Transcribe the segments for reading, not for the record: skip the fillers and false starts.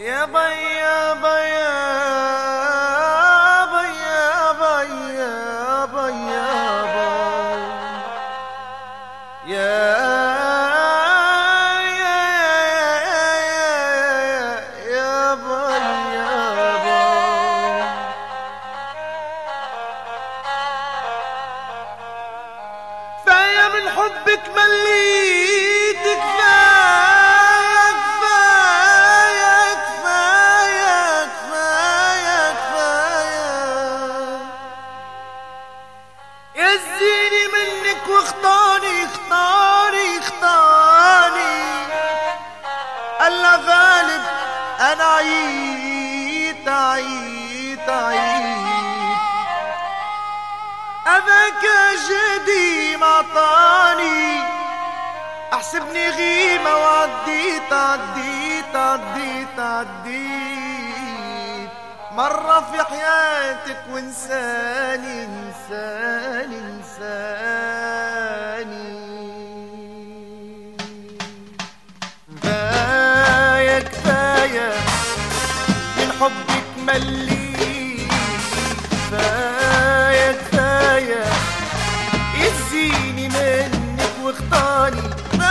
يا بي يا بي يا بي يا بي يا بي يا فيا من حبك مليت كفاية كفاية كفاية كفاية كفاية يزيني منك واختاري اختاري اختاري ألا غالب أنا عييت عييت عييت أذاك جدي معطاني أحسبني غيمة وعديت عديت عديت عديت مرة في حياتك وانساني انساني انساني كفاية كفاية من حبك مليت كفاية كفاية يزيني منك واختاري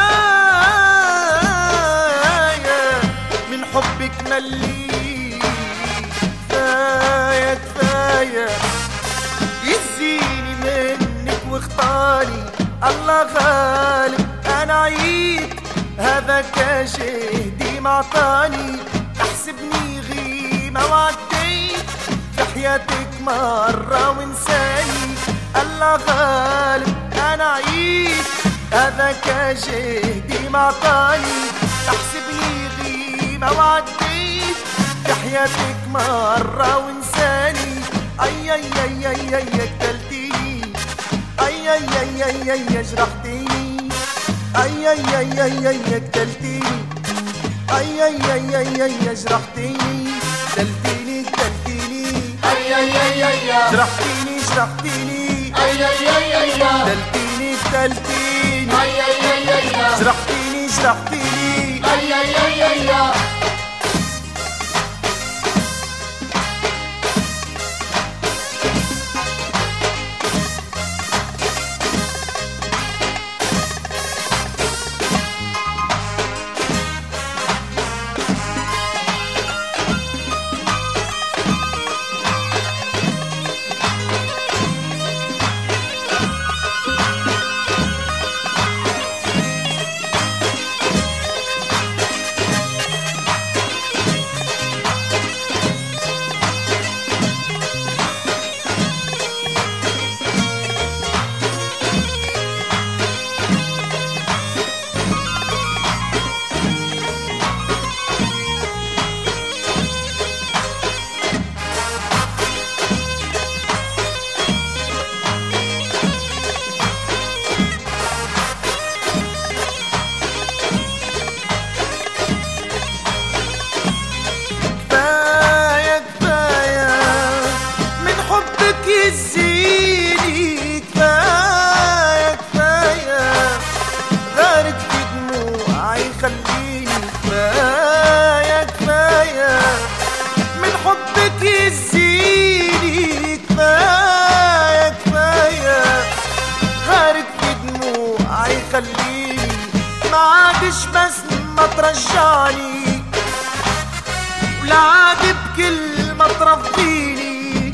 كفاية من حبك مليت كفاية كفاية يزيني منك واختاري الله غالب أنا عييت هذاك شهدي معطاني احسبني غيمة وعديت في حياتك مرة وانساني الله غالب أنا عييت هذاك جهدي معطاني احسبني غيمة وعديت في حياتك مرة وانساني أي أي أي أي أي قتلتيني أي أي أي أي أي جرحتيني أي أي أي أي أي قتلتيني أي أي أي أي أي جرحتيني قتلتيني قتلتيني أي أي أي أي جرحتيني جرحتيني أي أي أي أي قتلتيني قتلتيني أي أي أي أي جرحتيني جرحتيني أي أي أي أي يزيني كفاية كفاية غارق في دموعي خليني كفاية كفاية من حبك يزيني كفاية كفاية غارق في دموعي خليني ما عادش بس ما ترجعني ولا عاد بكلمة ترضيني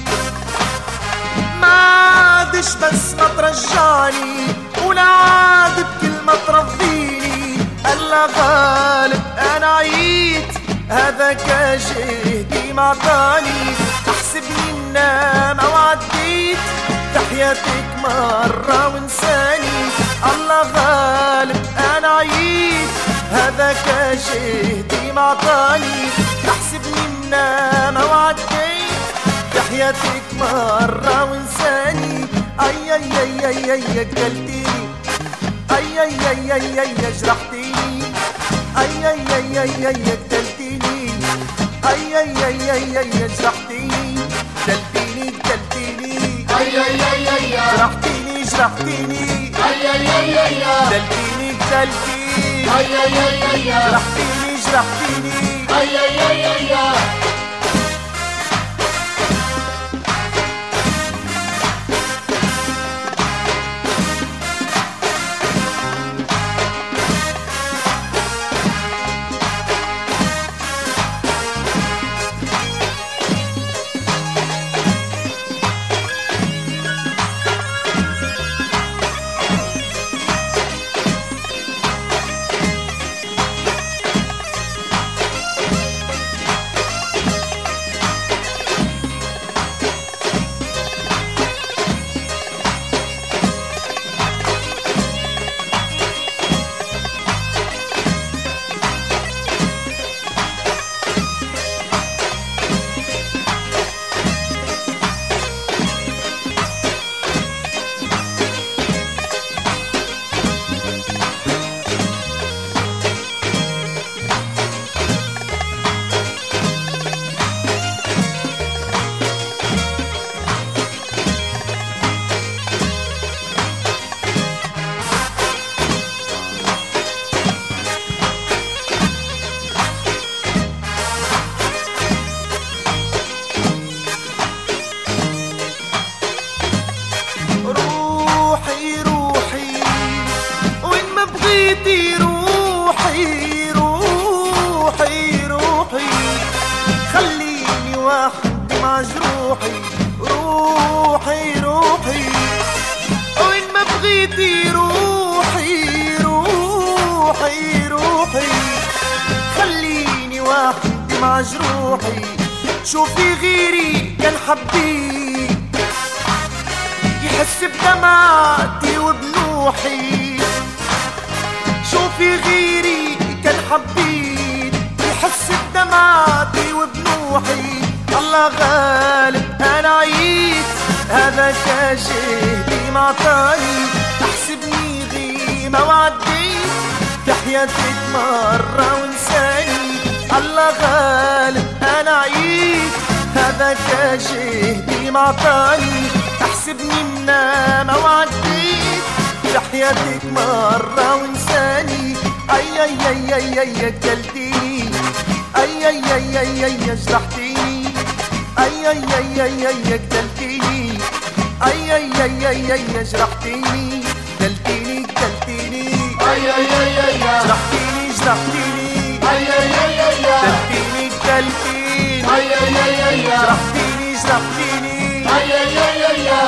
ما عادش بس ما ترجعني ولا عاد بكلمة ترضيني ألا غالب أنا عييت هذاك جهدي معطاني أحسبني النامة وعديت في حياتك مرة وانساني الله غالب أنا عييت هذاك جهدي معطاني أحسبني النامة وعديت في حياتك مرة وانساني أي أي أي أي أي قتلتيني أي أي أي أي أي جرحتيني أي أي أي أي أي قتلتيني أي أي أي أي أي جرحتيني قتلتيني قتلتيني أي أي أي أي جرحتيني جرحتيني أي أي أي أي قتلتيني قتلتيني أي أي أي أي جرحتيني جرحتيني اي اي اي اي جروحي روحي روحي وين ما بغيتي روحي روحي روحي خليني وحدي مع جروحي شوفي غيري كان حبيت يحس بدمعتي وبنوحي شوفي غيري كان حبيت يحس بدمعتي وبنوحي الله غالب انا عييت هذا جهدي معطاني احسبني غيمة وعديت في حياتك مرة وانساني الله غالب انا عييت هذا جهدي معطاني احسبني منامة وعديت في حياتك مرة وانساني اي اي اي اي اي قتلتيني اي اي اي اي اي جرحتيني اي اي اي اي اي قتلتيني اي اي اي اي اي جرحتيني قتلتيني قتلتيني اي اي اي اي جرحتيني جرحتيني اي اي اي اي قتلتيني قتلتيني اي اي اي اي جرحتيني جرحتيني اي اي اي اي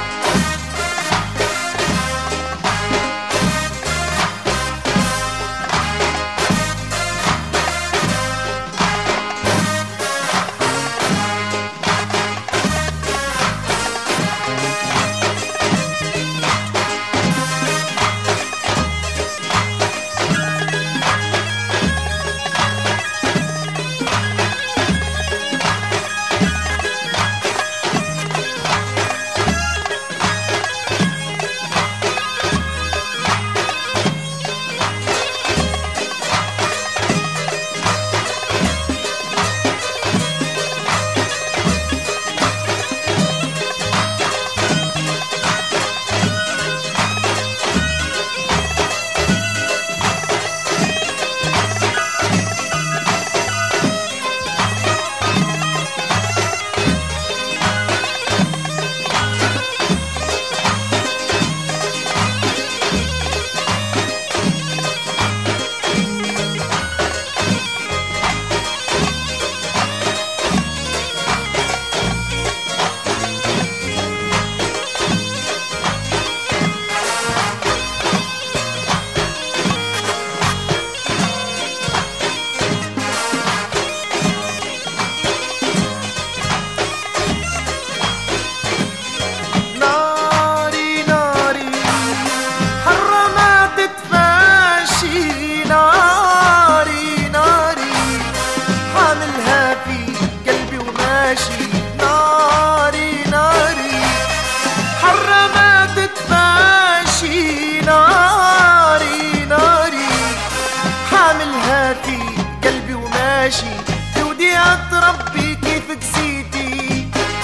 ودي اتربي كيف كسيتي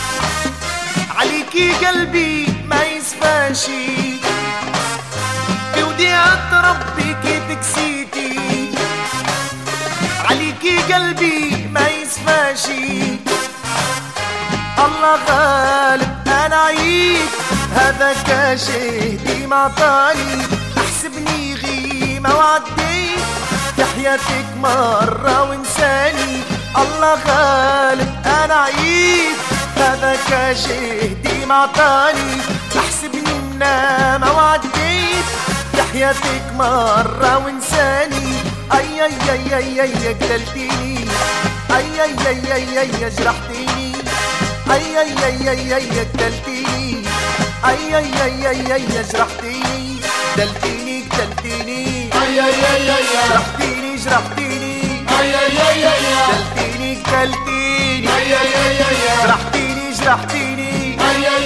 عليكي قلبي ما يسفاشي ودي اتربي كيف كسيتي عليكي قلبي الله غالب انا عيد هذاك شهدي معطاني احسبني غيمة وعديت في حياتك مرة وانساني الله غالب انا عيد هذاك شهدي معطاني احسبني النامة وعديت في حياتك مرة وانساني اي اي اي اي اي قتلتيني اي اي اي اي اي جرحتيني اي اي اي اي اي قتلتيني اي اي اي اي اي جرحتيني قتلتيني قتلتيني ay ay ay ay ay جرحتيني جرحتيني ay ay ay ay قتلتيني قتلتيني ay ay ay ay جرحتيني جرحتيني ay ay